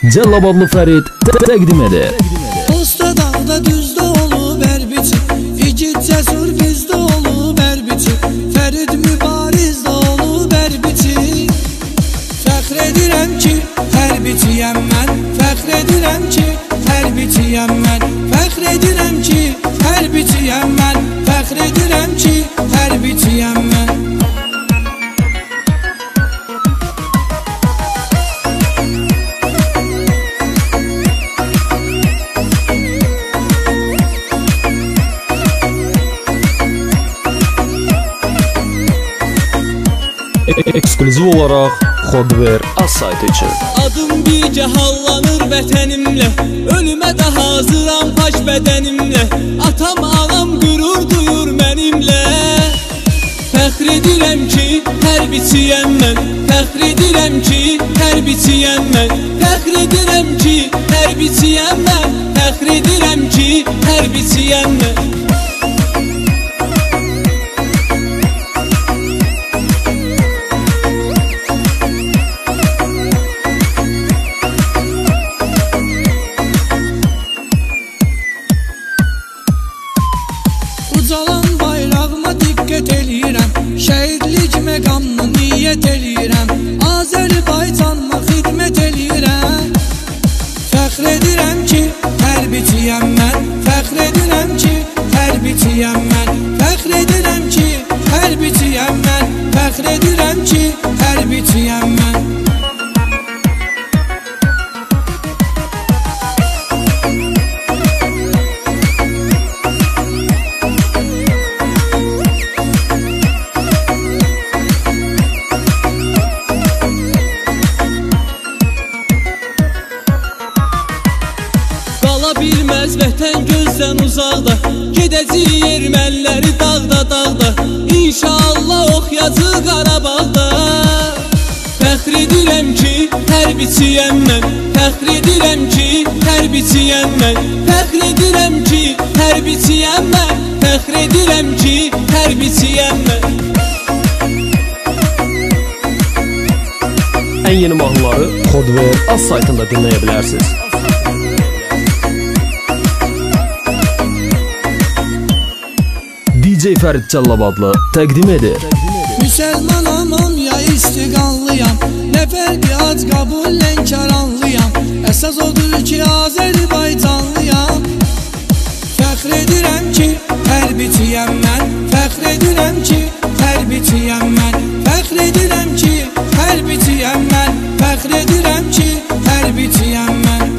Cəllabadlı Fərid təqdim edir. Dosta dağda düzdə olub hər biçi, igid cəsur bizdə olub hər biçi, Fərid mübarizdə olub hər biçi. Fəxr edirəm ki, hər biçiyəm mən, fəxr edirəm ki, hər biçiyəm mən, fəxr edirəm ki, hər biçiyəm mən, fəxr edirəm ki, hər biçiyəm mən. Eksklüziv olaraq Xodver az saytı üçün. Adım bircə hallanır vətənimlə, ölümə də hazıram paş bədənimlə. Atam anam qürur duyur mənimlə. Fəxr edirəm ki, hərbçiyəm mən, fəxr edirəm ki, hərbçiyəm mən, fəxr edirəm ki, hərbçiyəm mən, fəxr edirəm ki, hərbçiyəm mən. Ucalan bayrağıma diqqət eləyirəm, şəhidlik məqamını niyyət eləyirəm, Azərbaycanıma xidmət eləyirəm. Fəxr edirəm ki, hərbçiyəm mən, fəxr edirəm ki, hərbçiyəm mən, fəxr edirəm ki, hərbçiyəm mən, fəxr edirəm ki, hərbçiyəm mən. Qala bilməz vətən gözdən uzaqda, gedəcək erməniləri dağda dağda, İnşallah oxuyacaq Qarabağda. Fəxr edirəm ki, hərbçiyəm mən, fəxr edirəm ki, hərbçiyəm mən, fəxr edirəm ki, hərbçiyəm mən, fəxr edirəm ki, hərbçiyəm mən. Ən yeni mahnıları Xodver az saytında dinləyə bilərsiniz. DJ Fərid Cəllabadlı təqdim edir. Müsəlmanam ya istiqanlıyam, nə fərqi ac qabul lənkaranlıyam, əsas odur ki, Azərbaycanlıyam. Fəxr edirəm ki, hərbçiyəm mən, fəxr edirəm ki, hərbçiyəm mən, fəxr edirəm ki, hərbçiyəm mən, fəxr edirəm ki, hərbçiyəm mən.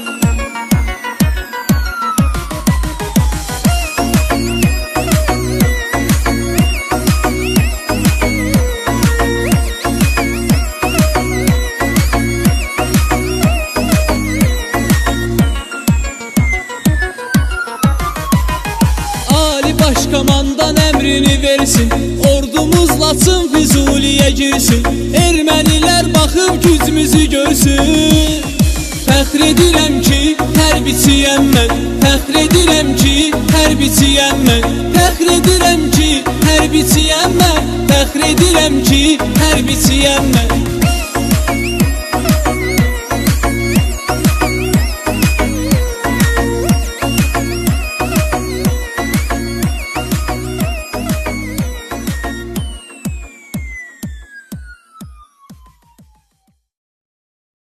Başkomandan əmrini versin, ordumuz Laçın Füzuliyə girsin, ermənilər baxıb gücümüzü görsün. Fəxr edirəm ki, hərbçiyəm mən, fəxr edirəm ki, hərbçiyəm mən, fəxr edirəm ki, hərbçiyəm mən, fəxr edirəm ki, hərbçiyəm mən.